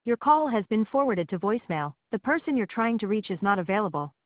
Your call has been forwarded to voicemail. The person you're trying to reach is not available.